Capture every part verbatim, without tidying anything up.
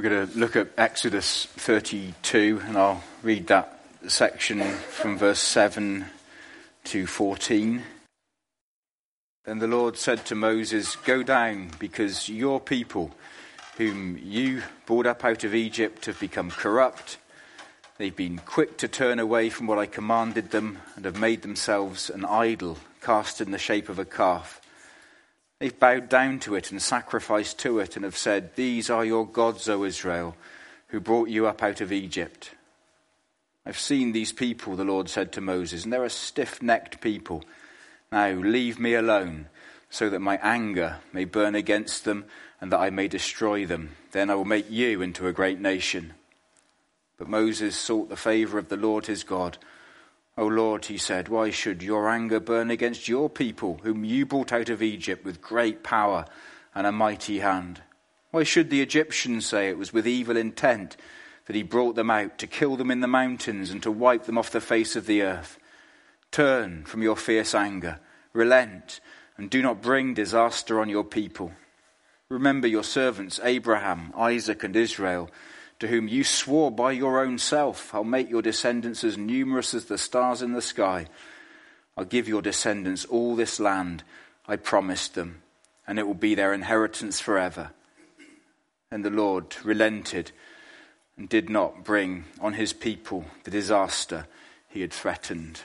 We're going to look at Exodus thirty-two, and I'll read that section from verse seven to fourteen. Then the Lord said to Moses, "Go down, because your people, whom you brought up out of Egypt, have become corrupt. They've been quick to turn away from what I commanded them, and have made themselves an idol cast in the shape of a calf. They've bowed down to it and sacrificed to it, and have said, 'These are your gods, O Israel, who brought you up out of Egypt.' I've seen these people," the Lord said to Moses, "and they're a stiff-necked people. Now leave me alone, so that my anger may burn against them, and that I may destroy them. Then I will make you into a great nation." But Moses sought the favour of the Lord his God. "O Lord," he said, "why should your anger burn against your people, whom you brought out of Egypt with great power and a mighty hand? Why should the Egyptians say it was with evil intent that he brought them out, to kill them in the mountains and to wipe them off the face of the earth? Turn from your fierce anger, relent, and do not bring disaster on your people. Remember your servants Abraham, Isaac, and Israel, to whom you swore by your own self, 'I'll make your descendants as numerous as the stars in the sky. I'll give your descendants all this land I promised them, and it will be their inheritance forever.' And the Lord relented and did not bring on his people the disaster he had threatened."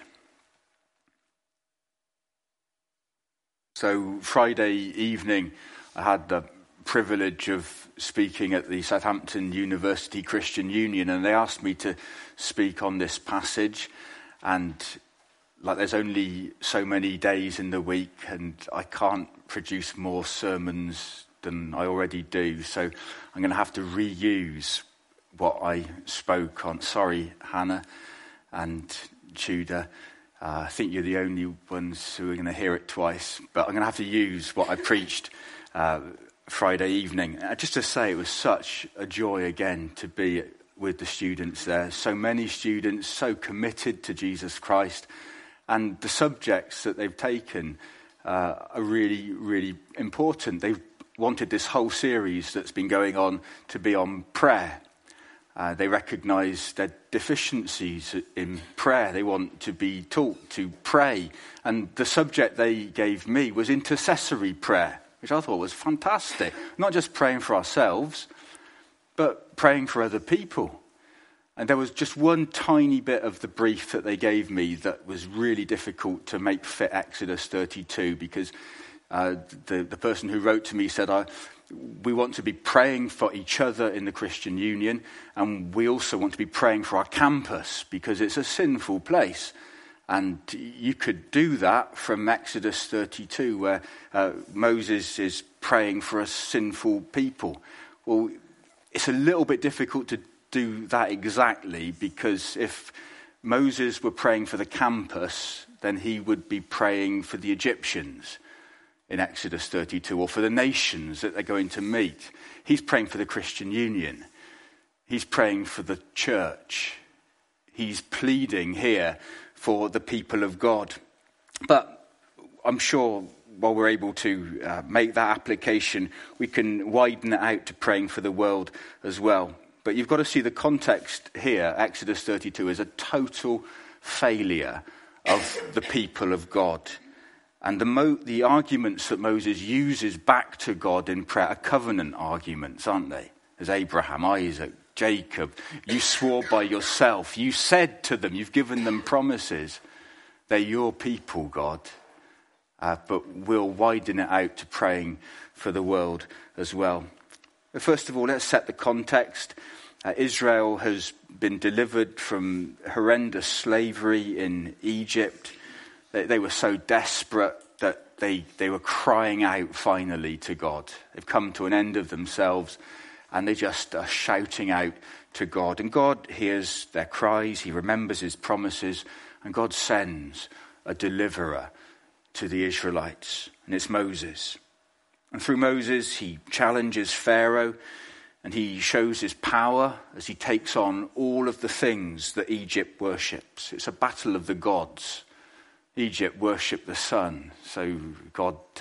So Friday evening, I had the privilege of speaking at the Southampton University Christian Union, and they asked me to speak on this passage. And like, there's only so many days in the week, and I can't produce more sermons than I already do, so I'm going to have to reuse what I spoke on. Sorry, Hannah and Tudor. Uh, I think you're the only ones who are going to hear it twice, but I'm going to have to use what I preached uh, Friday evening. Uh, just to say, it was such a joy again to be with the students there. So many students, so committed to Jesus Christ, and the subjects that they've taken uh, are really, really important. They've wanted this whole series that's been going on to be on prayer. Uh, they recognise their deficiencies in prayer. They want to be taught to pray. And the subject they gave me was intercessory prayer, which I thought was fantastic. Not just praying for ourselves, but praying for other people. And there was just one tiny bit of the brief that they gave me that was really difficult to make fit Exodus thirty-two, because uh, the, the person who wrote to me said, I... we want to be praying for each other in the Christian Union, and we also want to be praying for our campus, because it's a sinful place. And you could do that from Exodus thirty-two, where uh, Moses is praying for a sinful people. Well, it's a little bit difficult to do that exactly, because if Moses were praying for the campus, then he would be praying for the Egyptians in Exodus thirty-two, or for the nations that they're going to meet. He's praying for the Christian Union. He's praying for the church. He's pleading here for the people of God. But I'm sure while we're able to uh, make that application, we can widen it out to praying for the world as well. But you've got to see the context here, Exodus thirty-two, is a total failure of the people of God. And the, mo- the arguments that Moses uses back to God in prayer are covenant arguments, aren't they? As Abraham, Isaac, Jacob, you swore by yourself. You said to them, you've given them promises. They're your people, God. Uh, but we'll widen it out to praying for the world as well. But first of all, let's set the context. Uh, Israel has been delivered from horrendous slavery in Egypt. They, they were so desperate that they, they were crying out finally to God. They've come to an end of themselves, and they just are shouting out to God. And God hears their cries, he remembers his promises, and God sends a deliverer to the Israelites, and it's Moses. And through Moses, he challenges Pharaoh, and he shows his power as he takes on all of the things that Egypt worships. It's a battle of the gods. Egypt worshipped the sun, so God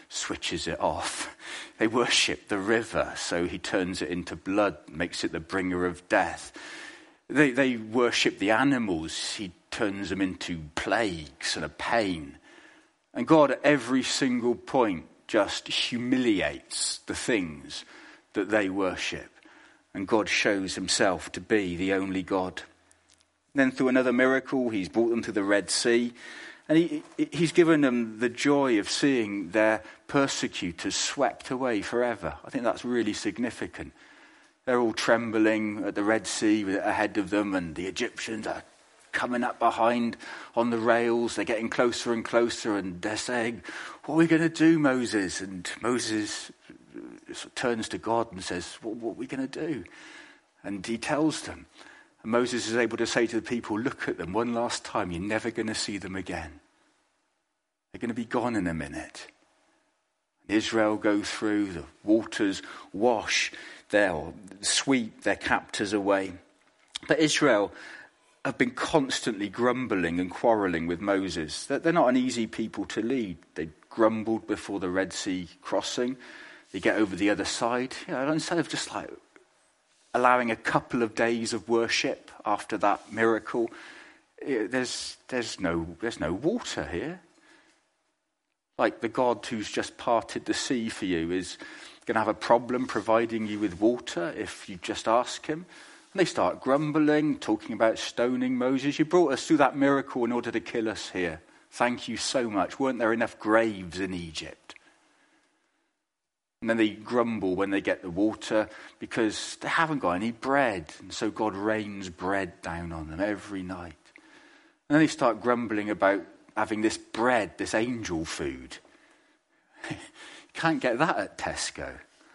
switches it off. They worship the river, so he turns it into blood, makes it the bringer of death. They, they worship the animals. He turns them into plagues and a pain. And God at every single point just humiliates the things that they worship. And God shows himself to be the only God. Then through another miracle, he's brought them to the Red Sea. And he, he's given them the joy of seeing their persecutors swept away forever. I think that's really significant. They're all trembling at the Red Sea ahead of them, and the Egyptians are coming up behind on the rails. They're getting closer and closer, and they're saying, "What are we going to do, Moses?" And Moses turns to God and says, what, what are we going to do? And he tells them. And Moses is able to say to the people, look at them one last time. You're never going to see them again. They're going to be gone in a minute. Israel go through, the waters wash, they'll sweep their captors away. But Israel have been constantly grumbling and quarrelling with Moses. They're not an easy people to lead. They grumbled before the Red Sea crossing. They get over the other side. You know, instead of just like allowing a couple of days of worship after that miracle, there's there's no there's no water here. Like the God who's just parted the sea for you is going to have a problem providing you with water if you just ask him. And they start grumbling, talking about stoning Moses. You brought us through that miracle in order to kill us here. Thank you so much. Weren't there enough graves in Egypt? And then they grumble when they get the water because they haven't got any bread. And so God rains bread down on them every night. And then they start grumbling about having this bread, this angel food. You can't get that at Tesco.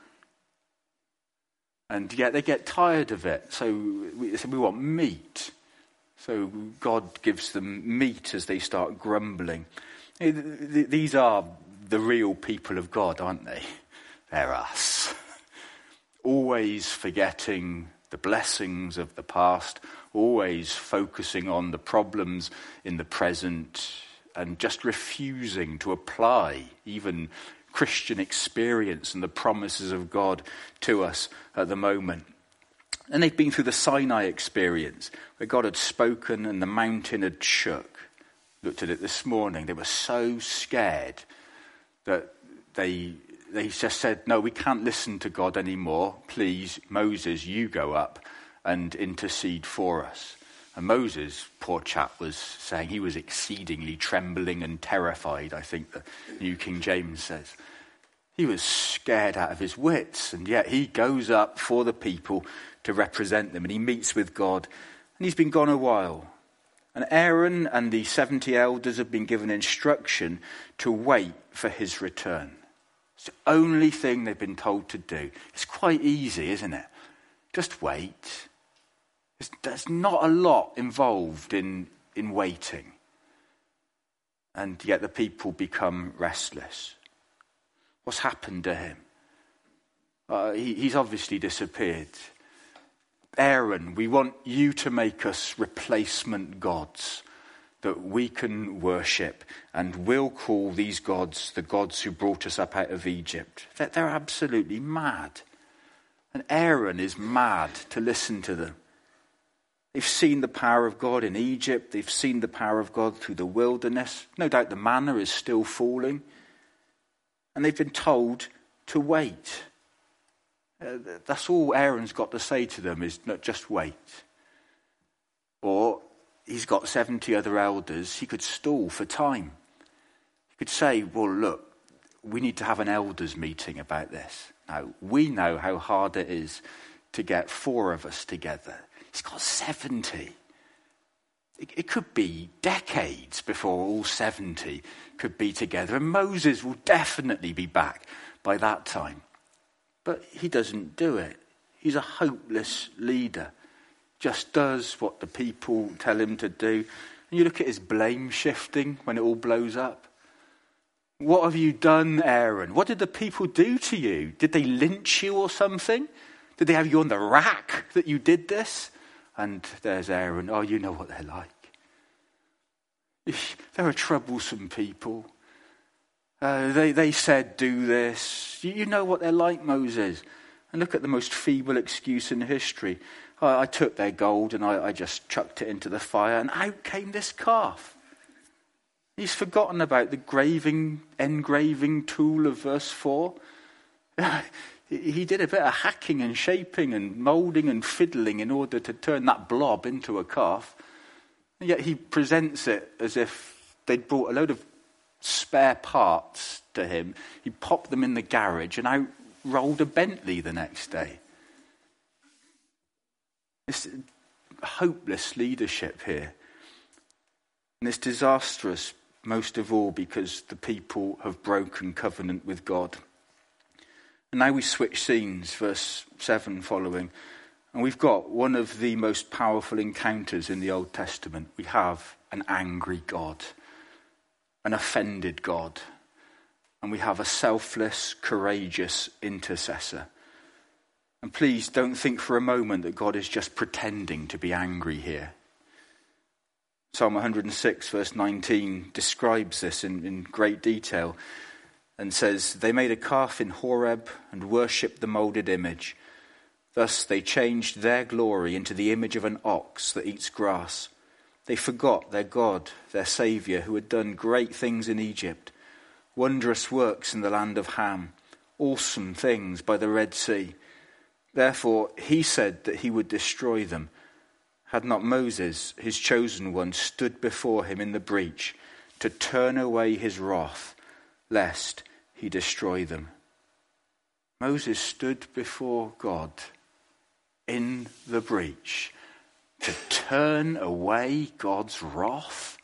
And yet they get tired of it. So we, so we want meat. So God gives them meat as they start grumbling. These are the real people of God, aren't they? They're us. Always forgetting the blessings of the past, always focusing on the problems in the present, and just refusing to apply even Christian experience and the promises of God to us at the moment. And they've been through the Sinai experience, where God had spoken and the mountain had shook. Looked at it this morning. They were so scared that they... They just said, no, we can't listen to God anymore. Please, Moses, you go up and intercede for us. And Moses, poor chap, was saying he was exceedingly trembling and terrified, I think the New King James says. He was scared out of his wits, and yet he goes up for the people to represent them, and he meets with God, and he's been gone a while. And Aaron and the seventy elders have been given instruction to wait for his return. It's the only thing they've been told to do. It's quite easy, isn't it? Just wait. There's, there's not a lot involved in, in waiting. And yet the people become restless. What's happened to him? Uh, he, he's obviously disappeared. Aaron, we want you to make us replacement gods that we can worship, and we'll call these gods the gods who brought us up out of Egypt. They're, they're absolutely mad. And Aaron is mad to listen to them. They've seen the power of God in Egypt. They've seen the power of God through the wilderness. No doubt the manna is still falling. And they've been told to wait. Uh, that's all Aaron's got to say to them, is not just wait. Or he's got seventy other elders. He could stall for time. He could say, well, look, we need to have an elders meeting about this. Now, we know how hard it is to get four of us together. He's got seventy. It, it could be decades before all seventy could be together. And Moses will definitely be back by that time. But he doesn't do it. He's a hopeless leader. Just does what the people tell him to do. And you look at his blame shifting when it all blows up. What have you done, Aaron? What did the people do to you? Did they lynch you or something? Did they have you on the rack that you did this? And there's Aaron. Oh, you know what they're like. They're a troublesome people. Uh, they, they said, do this. You, you know what they're like, Moses. And look at the most feeble excuse in history. I, I took their gold and I, I just chucked it into the fire, and out came this calf. He's forgotten about the graving, engraving tool of verse four. He did a bit of hacking and shaping and moulding and fiddling in order to turn that blob into a calf. And yet he presents it as if they'd brought a load of spare parts to him. He popped them in the garage and out rolled a Bentley the next day. It's hopeless leadership here. And it's disastrous, most of all, because the people have broken covenant with God. And now we switch scenes, verse seven following. And we've got one of the most powerful encounters in the Old Testament. We have an angry God, an offended God, and we have a selfless, courageous intercessor. And please don't think for a moment that God is just pretending to be angry here. Psalm one hundred six verse nineteen describes this in, in great detail and says, they made a calf in Horeb and worshipped the moulded image. Thus they changed their glory into the image of an ox that eats grass. They forgot their God, their Saviour, who had done great things in Egypt, wondrous works in the land of Ham, awesome things by the Red Sea. Therefore he said that he would destroy them. Had not Moses, his chosen one, stood before him in the breach to turn away his wrath, lest he destroy them. Moses stood before God in the breach to turn away God's wrath.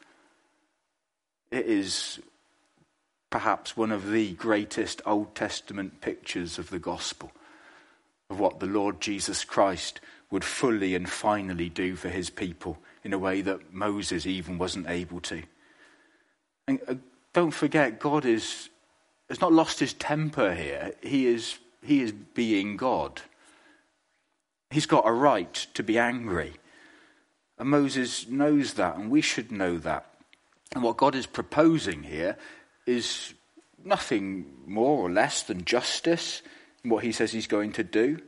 It is perhaps one of the greatest Old Testament pictures of the gospel, of what the Lord Jesus Christ would fully and finally do for his people in a way that Moses even wasn't able to. And uh, don't forget, God is has not lost his temper here. He is he is being God. He's got a right to be angry. And Moses knows that, and we should know that. And what God is proposing here is nothing more or less than justice in what he says he's going to do.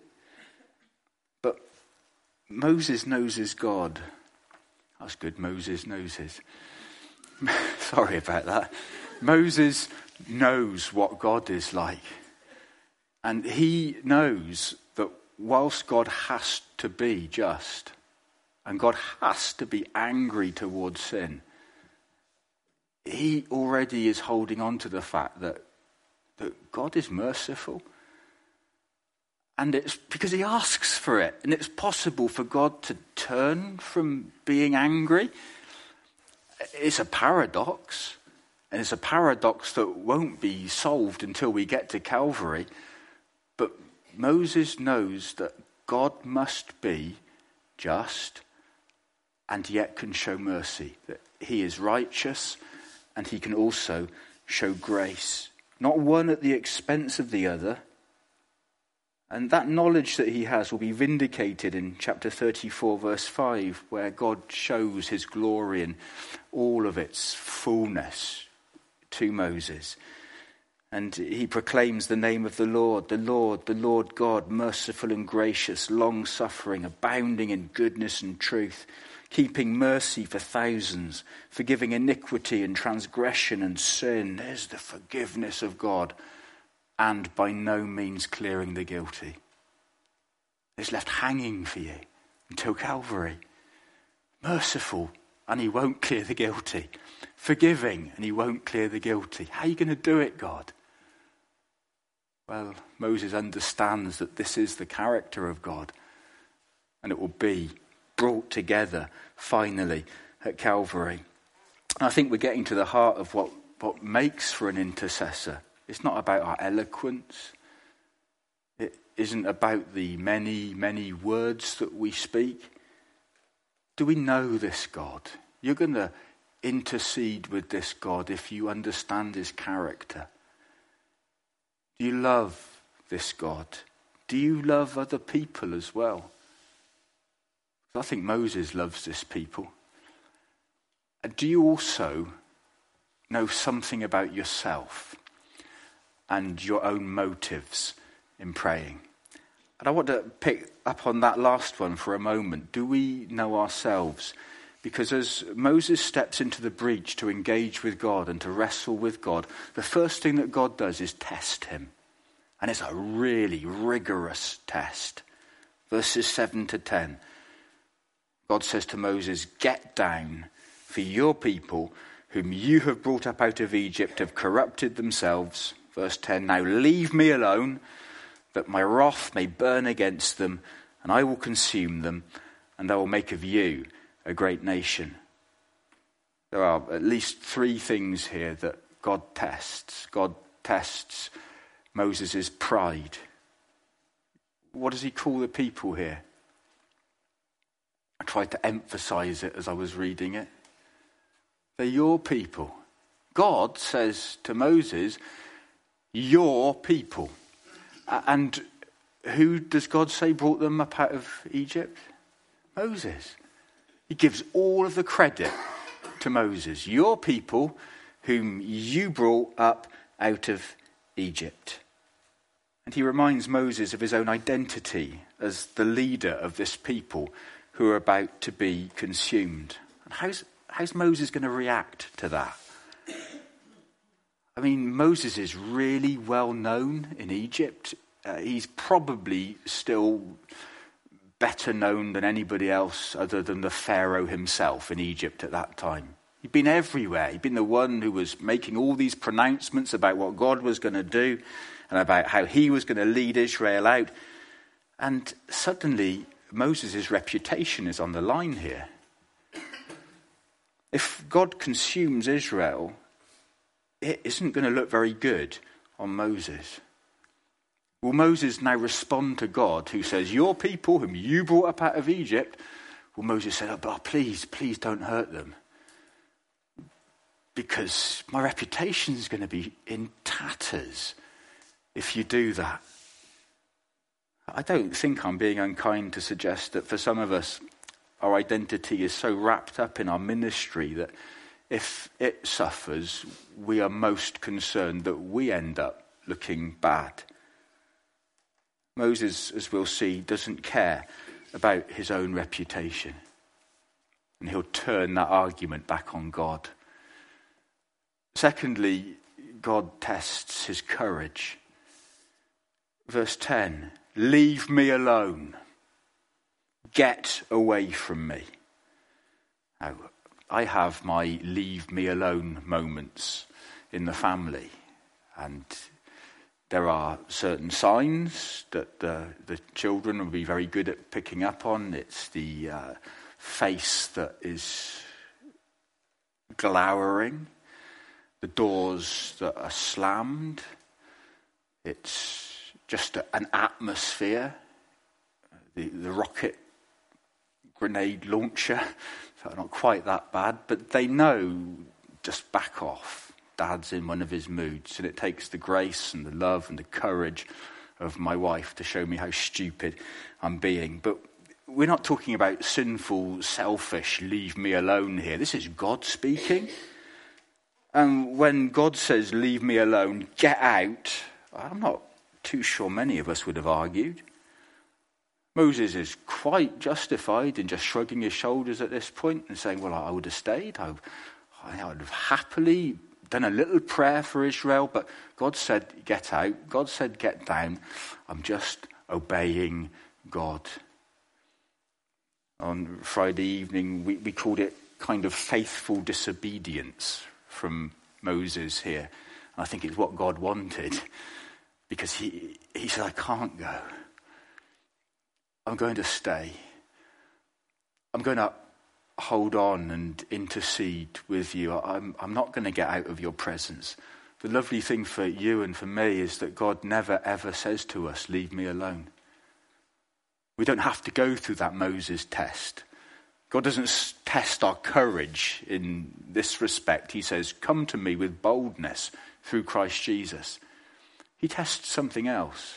But Moses knows his God. That's good, Moses knows his. Sorry about that. Moses knows what God is like. And he knows that whilst God has to be just, and God has to be angry towards sin, he already is holding on to the fact that, that God is merciful. And it's because he asks for it. And it's possible for God to turn from being angry. It's a paradox. And it's a paradox that won't be solved until we get to Calvary. But Moses knows that God must be just and yet can show mercy. That he is righteous and he can also show grace. Not one at the expense of the other. And that knowledge that he has will be vindicated in chapter thirty-four, verse five, where God shows his glory in all of its fullness to Moses. And he proclaims the name of the Lord, the Lord, the Lord God, merciful and gracious, long-suffering, abounding in goodness and truth, keeping mercy for thousands, forgiving iniquity and transgression and sin. There's the forgiveness of God. And by no means clearing the guilty. It's left hanging for you until Calvary. Merciful, and he won't clear the guilty. Forgiving, and he won't clear the guilty. How are you going to do it, God? Well, Moses understands that this is the character of God. And it will be brought together, finally, at Calvary. And I think we're getting to the heart of what, what makes for an intercessor. It's not about our eloquence. It isn't about the many, many words that we speak. Do we know this God? You're going to intercede with this God if you understand his character. Do you love this God? Do you love other people as well? I think Moses loves this people. And do you also know something about yourself? and your own motives in praying. And I want to pick up on that last one for a moment. Do we know ourselves? Because as Moses steps into the breach to engage with God and to wrestle with God, the first thing that God does is test him. And it's a really rigorous test. Verses seven to ten. God says to Moses, "Get down, for your people, whom you have brought up out of Egypt, have corrupted themselves." Verse ten, "Now leave me alone, that my wrath may burn against them, and I will consume them, and I will make of you a great nation." There are at least three things here that God tests. God tests Moses' pride. What does he call the people here? I tried to emphasize it as I was reading it. They're your people. God says to Moses, your people. And who does God say brought them up out of Egypt? Moses. He gives all of the credit to Moses. Your people whom you brought up out of Egypt. And he reminds Moses of his own identity as the leader of this people who are about to be consumed. And how's, how's Moses going to react to that? I mean, Moses is really well known in Egypt. Uh, he's probably still better known than anybody else other than the Pharaoh himself in Egypt at that time. He'd been everywhere. He'd been the one who was making all these pronouncements about what God was going to do and about how he was going to lead Israel out. And suddenly, Moses' reputation is on the line here. If God consumes Israel, it isn't going to look very good on Moses. Will Moses now respond to God, who says, your people whom you brought up out of Egypt? Will Moses say, oh, but please, please don't hurt them, because my reputation is going to be in tatters if you do that? I don't think I'm being unkind to suggest that for some of us, our identity is so wrapped up in our ministry that if it suffers, we are most concerned that we end up looking bad. Moses, as we'll see, doesn't care about his own reputation. And he'll turn that argument back on God. Secondly, God tests his courage. Verse ten, leave me alone. Get away from me. Now, I have my leave me alone moments in the family. And there are certain signs that the, the children will be very good at picking up on. It's the uh, face that is glowering, the doors that are slammed. It's just a, an atmosphere, the, the rocket grenade launcher, so not quite that bad, but they know, just back off. Dad's in one of his moods, and it takes the grace and the love and the courage of my wife to show me how stupid I'm being. But we're not talking about sinful, selfish, leave me alone here. This is God speaking. And when God says, leave me alone, get out, I'm not too sure many of us would have argued. Moses is quite justified in just shrugging his shoulders at this point and saying, well, I would have stayed. I, I would have happily done a little prayer for Israel, but God said, get out. God said, get down. I'm just obeying God. On Friday evening, we, we called it kind of faithful disobedience from Moses here. And I think it's what God wanted, because he, he said, I can't go. I'm going to stay. I'm going to hold on and intercede with you. I'm, I'm not going to get out of your presence. The lovely thing for you and for me is that God never ever says to us, leave me alone. We don't have to go through that Moses test. God doesn't test our courage in this respect. He says, come to me with boldness through Christ Jesus. He tests something else.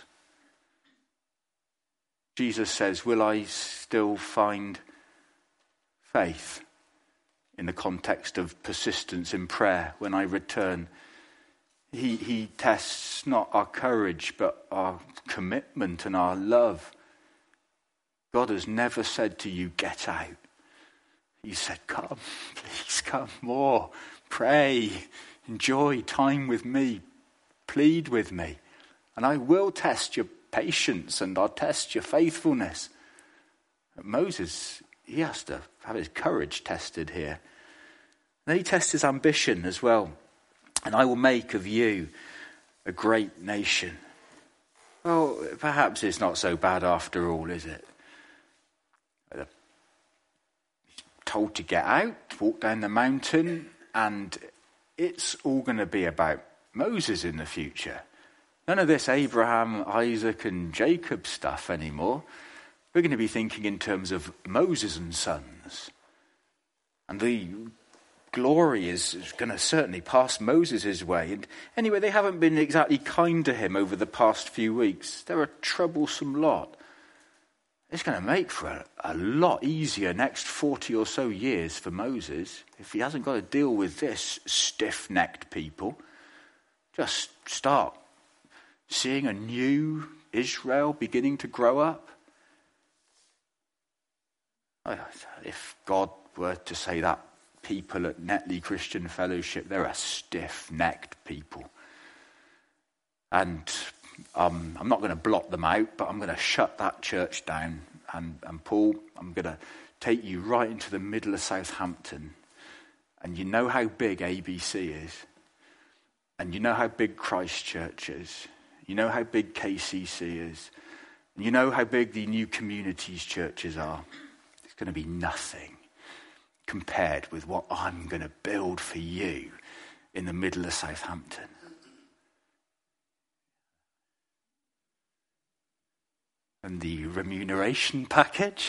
Jesus says, will I still find faith in the context of persistence in prayer when I return He, he tests not our courage, but our commitment and our love. God has never said to you, get out. He said, come, please come more. Pray, enjoy time with me, plead with me. And I will test your patience and I'll test your faithfulness. But Moses, he has to have his courage tested here. Then he tests his ambition as well. And I will make of you a great nation. Well, perhaps it's not so bad after all, is it? He's told to get out, walk down the mountain, and it's all going to be about Moses in the future. None of this Abraham, Isaac, and Jacob stuff anymore. We're going to be thinking in terms of Moses and sons. And the glory is going to certainly pass Moses' way. And anyway, they haven't been exactly kind to him over the past few weeks. They're a troublesome lot. It's going to make for a, a lot easier next forty or so years for Moses if he hasn't got to deal with this stiff-necked people. Just start seeing a new Israel beginning to grow up. If God were to say that people at Netley Christian Fellowship, they're a stiff-necked people. And um, I'm not going to blot them out, but I'm going to shut that church down. And, and Paul, I'm going to take you right into the middle of Southampton. And you know how big A B C is. And you know how big Christchurch is. You know how big K C C is. And you know how big the new communities churches are. It's going to be nothing compared with what I'm going to build for you in the middle of Southampton. And the remuneration package?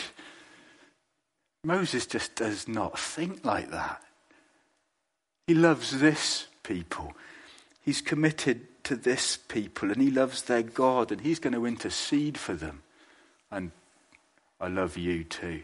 Moses just does not think like that. He loves this people. He's committed to this people and he loves their God and he's going to intercede for them. And I love you too.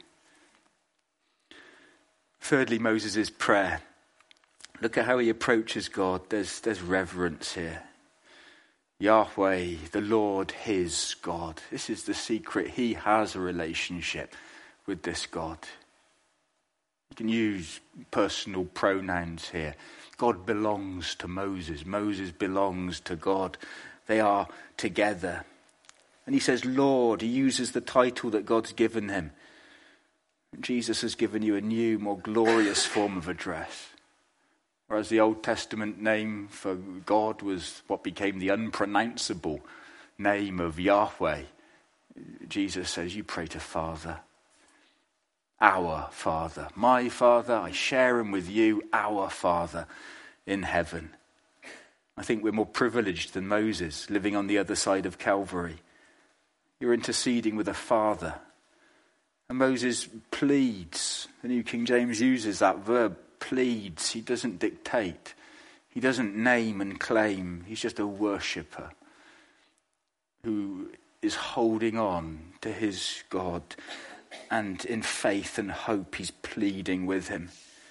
Thirdly, Moses' prayer. Look at how he approaches God. There's, there's reverence here. Yahweh, the Lord, his God. This is the secret. He has a relationship with this God. You can use personal pronouns here. God belongs to Moses. Moses belongs to God. They are together. And he says, Lord. He uses the title that God's given him. Jesus has given you a new, more glorious form of address. Whereas the Old Testament name for God was what became the unpronounceable name of Yahweh. Jesus says, you pray to Father. Our Father. My Father, I share him with you, our Father in heaven. I think we're more privileged than Moses, living on the other side of Calvary. You're interceding with a Father. And Moses pleads. The New King James uses that verb, pleads. He doesn't dictate. He doesn't name and claim. He's just a worshipper who is holding on to his God. And in faith and hope, he's pleading with him.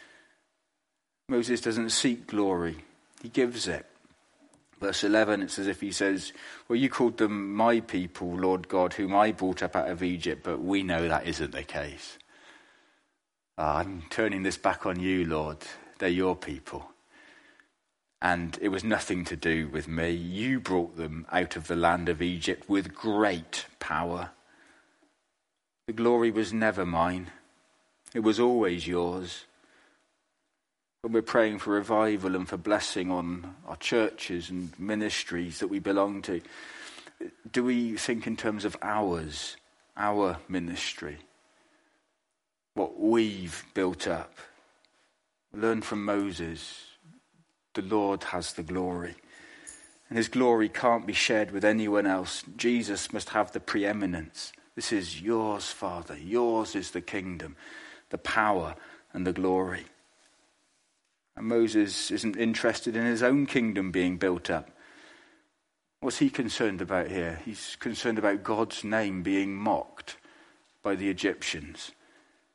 Moses doesn't seek glory. He gives it. Verse eleven, it's as if he says, well, you called them my people, Lord God, whom I brought up out of Egypt, but we know that isn't the case. Uh, I'm turning this back on you, Lord. They're your people. And it was nothing to do with me. You brought them out of the land of Egypt with great power. The glory was never mine. It was always yours. When we're praying for revival and for blessing on our churches and ministries that we belong to, do we think in terms of ours, our ministry, what we've built up? Learn from Moses. The Lord has the glory. And his glory can't be shared with anyone else. Jesus must have the preeminence. This is yours, Father. Yours is the kingdom, the power and the glory. And Moses isn't interested in his own kingdom being built up. What's he concerned about here? He's concerned about God's name being mocked by the Egyptians.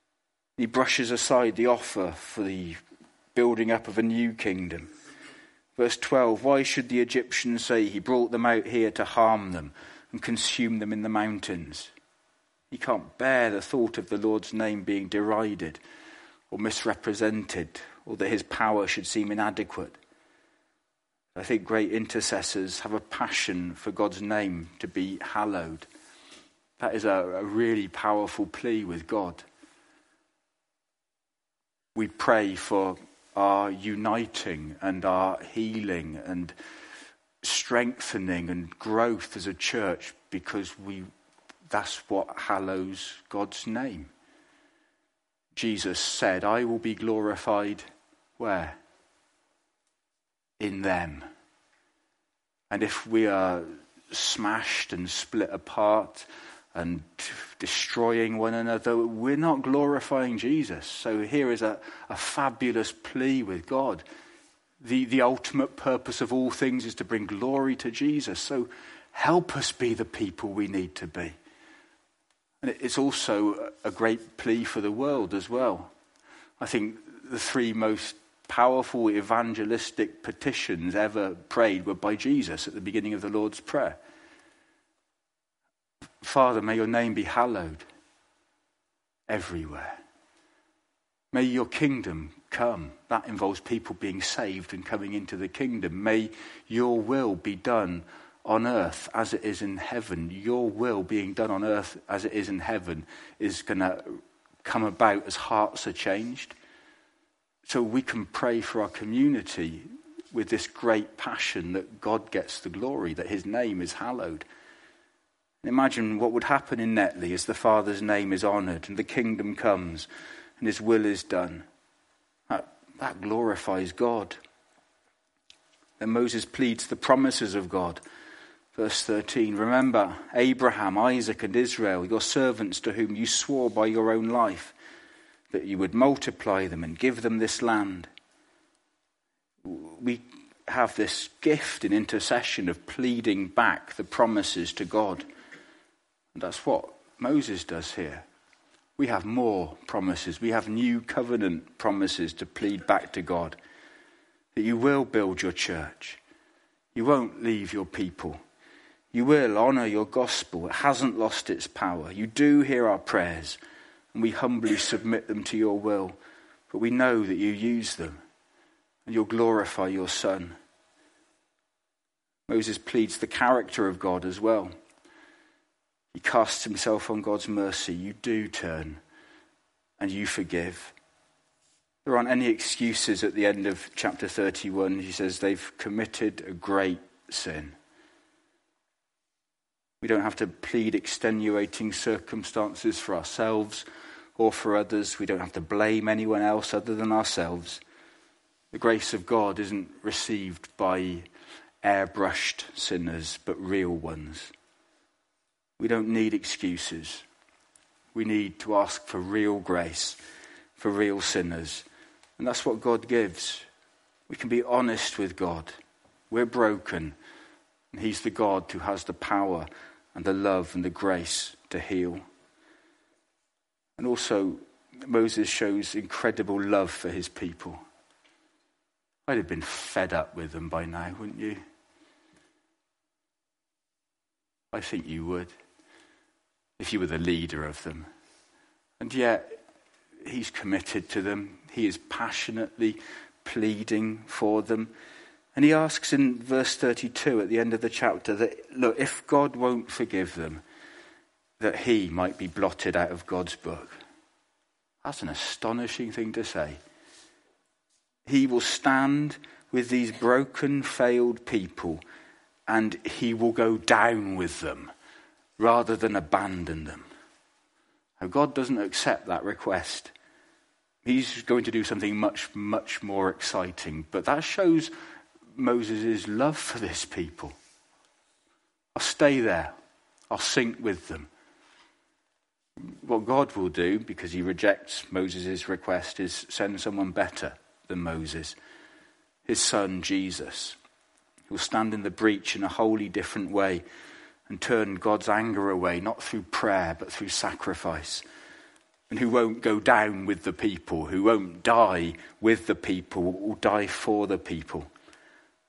He brushes aside the offer for the building up of a new kingdom. Verse twelve, why should the Egyptians say he brought them out here to harm them and consume them in the mountains? He can't bear the thought of the Lord's name being derided or misrepresented, or that his power should seem inadequate. I think great intercessors have a passion for God's name to be hallowed. That is a, a really powerful plea with God. We pray for our uniting and our healing and strengthening and growth as a church because we that's what hallows God's name. Jesus said, I will be glorified where? In them. And if we are smashed and split apart and destroying one another, we're not glorifying Jesus. So here is a, a fabulous plea with God. The, the ultimate purpose of all things is to bring glory to Jesus. So help us be the people we need to be. And it's also a great plea for the world as well. I think the three most powerful evangelistic petitions ever prayed were by Jesus at the beginning of the Lord's Prayer. Father, may your name be hallowed everywhere. May your kingdom come. That involves people being saved and coming into the kingdom. May your will be done on earth as it is in heaven. Your will being done on earth as it is in heaven is going to come about as hearts are changed. So we can pray for our community with this great passion that God gets the glory, that his name is hallowed. Imagine what would happen in Netley as the Father's name is honoured and the kingdom comes and his will is done. That, that glorifies God. Then Moses pleads the promises of God. Verse thirteen, remember Abraham, Isaac and Israel, your servants to whom you swore by your own life, that you would multiply them and give them this land. We have this gift in intercession of pleading back the promises to God. And that's what Moses does here. We have more promises. We have new covenant promises to plead back to God. That you will build your church. You won't leave your people. You will honour your gospel. It hasn't lost its power. You do hear our prayers, and we humbly submit them to your will. But we know that you use them, and you'll glorify your Son. Moses pleads the character of God as well. He casts himself on God's mercy. You do turn and you forgive. There aren't any excuses at the end of chapter thirty-one. He says they've committed a great sin. We don't have to plead extenuating circumstances for ourselves or for others. We don't have to blame anyone else other than ourselves. The grace of God isn't received by airbrushed sinners, but real ones. We don't need excuses. We need to ask for real grace for real sinners. And that's what God gives. We can be honest with God. We're broken. And he's the God who has the power and the love and the grace to heal. And also, Moses shows incredible love for his people. I'd have been fed up with them by now, wouldn't you? I think you would, if you were the leader of them. And yet, he's committed to them. He is passionately pleading for them. And he asks in verse thirty-two at the end of the chapter that, look, if God won't forgive them, that he might be blotted out of God's book. That's an astonishing thing to say. He will stand with these broken, failed people, and he will go down with them rather than abandon them. Now, God doesn't accept that request. He's going to do something much, much more exciting. But that shows Moses' love for this people. I'll stay there. I'll sink with them. What God will do, because he rejects Moses' request, is send someone better than Moses, his son Jesus, who will stand in the breach in a wholly different way and turn God's anger away, not through prayer, but through sacrifice. And who won't go down with the people, who won't die with the people, will die for the people.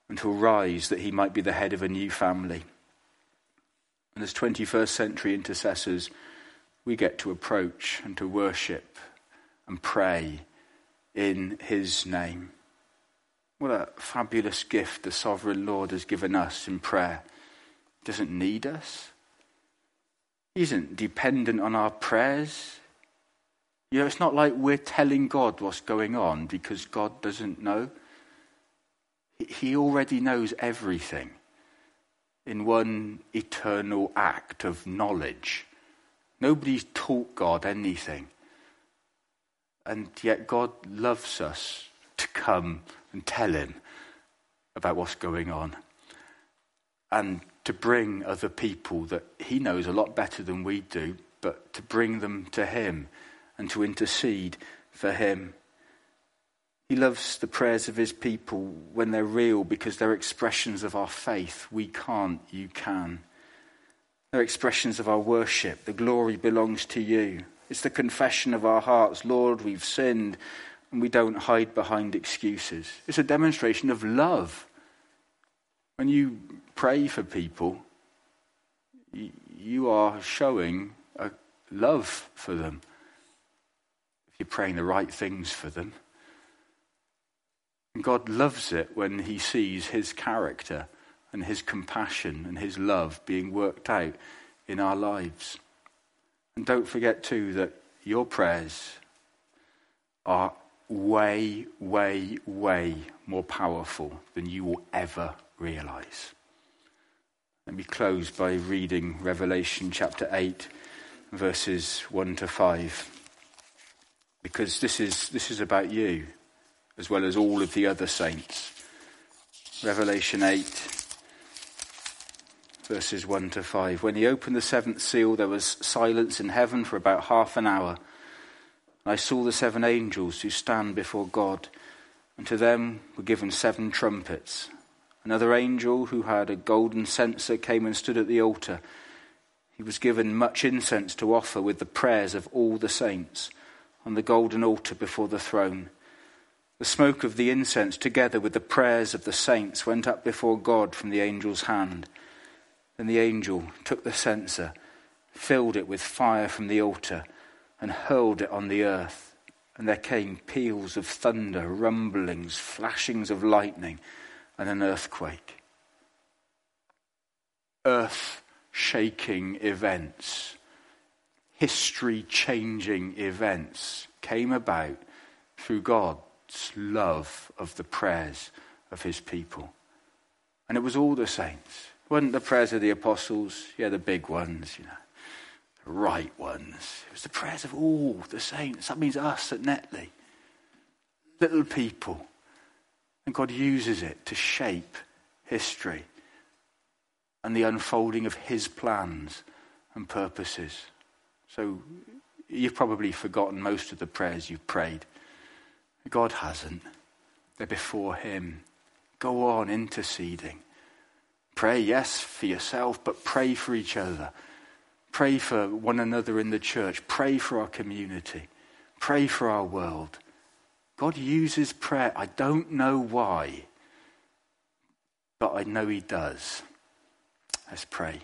and to rise that he might be the head of a new family. And as twenty-first century intercessors, we get to approach and to worship and pray in his name. What a fabulous gift the sovereign Lord has given us in prayer. He doesn't need us. He isn't dependent on our prayers. You know, it's not like we're telling God what's going on because God doesn't know. He already knows everything in one eternal act of knowledge. Nobody's taught God anything. And yet God loves us to come and tell him about what's going on. And to bring other people that he knows a lot better than we do, but to bring them to him and to intercede for him. He loves the prayers of his people when they're real because they're expressions of our faith. We can't, you can. They're expressions of our worship. The glory belongs to you. It's the confession of our hearts. Lord, we've sinned, and we don't hide behind excuses. It's a demonstration of love. When you pray for people, you are showing a love for them. If you're praying the right things for them. And God loves it when he sees his character and his compassion and his love being worked out in our lives. And don't forget too that your prayers are way, way, way more powerful than you will ever realize. Let me close by reading Revelation chapter eight, verses one to five. Because this is this is about you, as well as all of the other saints. Revelation eight, verses one to five. When he opened the seventh seal, there was silence in heaven for about half an hour. And I saw the seven angels who stand before God, and to them were given seven trumpets. Another angel who had a golden censer came and stood at the altar. He was given much incense to offer with the prayers of all the saints on the golden altar before the throne. The smoke of the incense, together with the prayers of the saints, went up before God from the angel's hand. Then the angel took the censer, filled it with fire from the altar, and hurled it on the earth. And there came peals of thunder, rumblings, flashings of lightning, and an earthquake. Earth-shaking events, history-changing events came about through God's love of the prayers of his people. And it was all the saints. It wasn't the prayers of the apostles, yeah, the big ones, you know, the right ones. It was the prayers of all the saints. That means us at Netley. Little people. And God uses it to shape history and the unfolding of his plans and purposes. So you've probably forgotten most of the prayers you've prayed. God hasn't. They're before him. Go on interceding. Pray, yes, for yourself, but pray for each other. Pray for one another in the church. Pray for our community. Pray for our world. God uses prayer. I don't know why, but I know he does. Let's pray.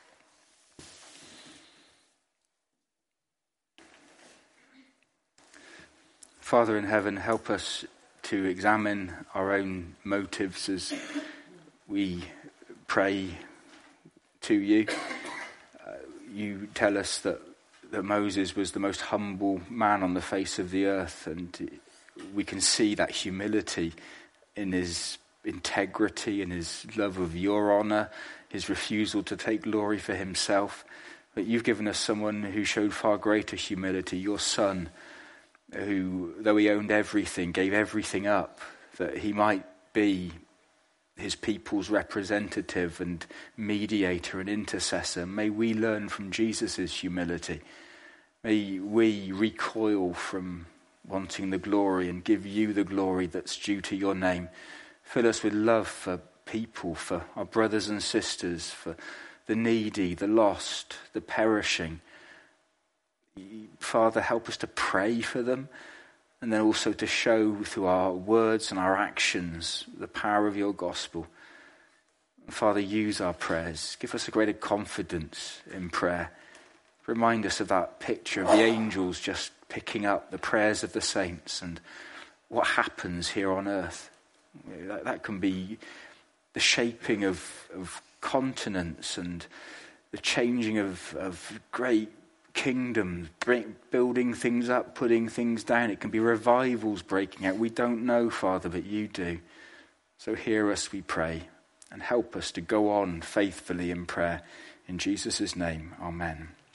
Father in heaven, help us to examine our own motives as we pray to you. Uh, you tell us that, that Moses was the most humble man on the face of the earth, and we can see that humility in his integrity, in his love of your honour, his refusal to take glory for himself. But you've given us someone who showed far greater humility, your son, who, though he owned everything, gave everything up, that he might be his people's representative and mediator and intercessor. May we learn from Jesus' humility. May we recoil from wanting the glory and give you the glory that's due to your name. Fill us with love for people, for our brothers and sisters, for the needy, the lost, the perishing. Father, help us to pray for them, and then also to show through our words and our actions the power of your gospel. Father, use our prayers. Give us a greater confidence in prayer. Remind us of that picture of the angels just picking up the prayers of the saints and what happens here on earth. That, that can be the shaping of, of continents and the changing of, of great kingdoms, bring, building things up, putting things down. It can be revivals breaking out. We don't know, Father, but you do. So hear us, we pray, and help us to go on faithfully in prayer. In Jesus' name, amen.